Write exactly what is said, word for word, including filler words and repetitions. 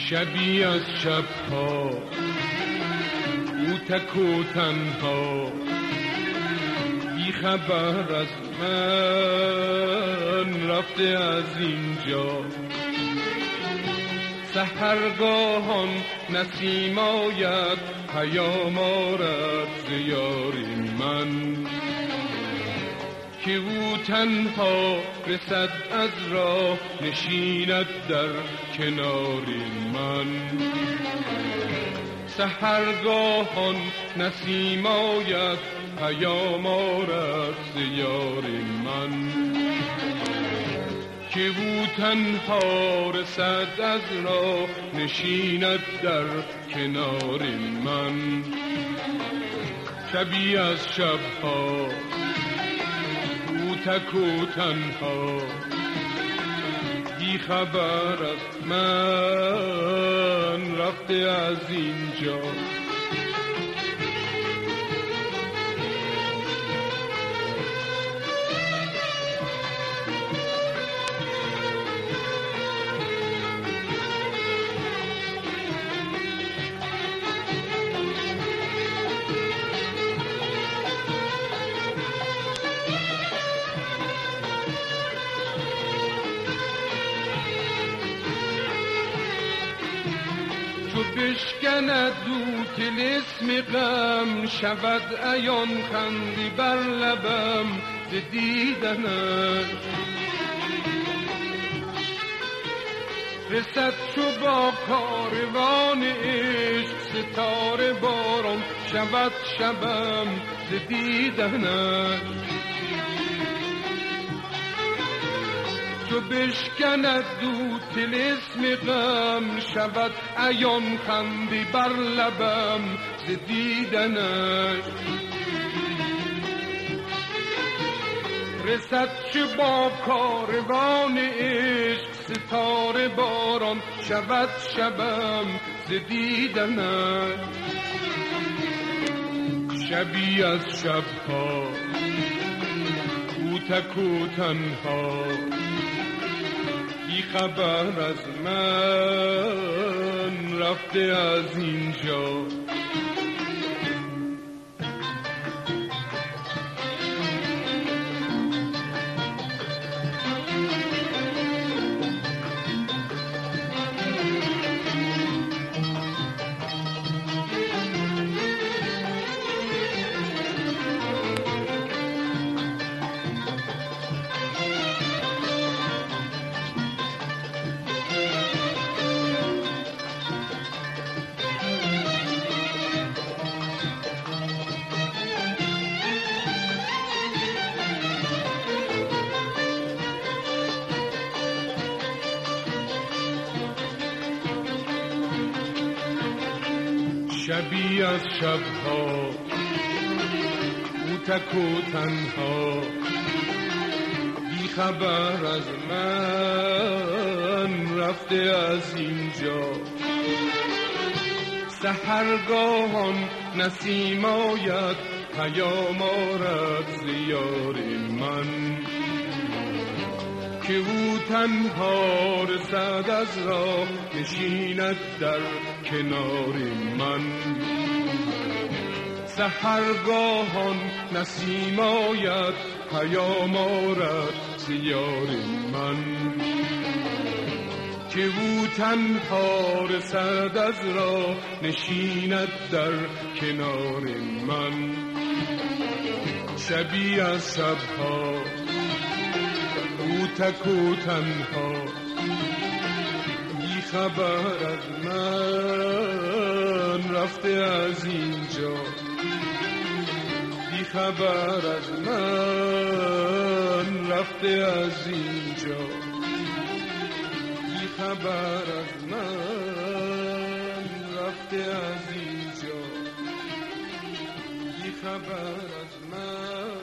شبی از شبها او تک و تنها، بی خبر از من رفته از اینجا. سحرگاهان نسیم آید پیام آرد ز یار من، که او تنها رسد از راه نشیند در کنار من. سحرگاهان نسیم آید پیام آرد ز یار من، که او تنها رسد از راه نشیند در کنار من. شبی از شبها او تک و تنها، بی خبر از من رفته از اینجا. چو بشکند او طلسم غم، شود عیان خندی بر لبم ز دیدنش. رسد چو با کاروان عشق ستاره باران، شود شبم ز دیدنش. چو بشکند او طلسم غم، شود عیان خندی بر لبم ز دیدنش. رسد چه با کاروان عشق ستاره باران، شود شبم ز دیدنش. شبی از شبها او تک و تنها، بی خبر از من رفته از اینجا. شبی از شبها او تک و تنها، بی خبر از من رفته از اینجا. سحرگاهان نسیم آید پیام آرد ز یار من، که او تنها رسد از راه نشیند در کنار من. سحرگاهان نسیم آید پیام آرد ز یار من، که او تنها رسد از راه نشیند در کنار من. شبی از شبها او تک و تنها، بی خبر از من رفته از اینجا. بی خبر از من رفته از اینجا. بی خبر از من رفته از اینجا. بی خبر از من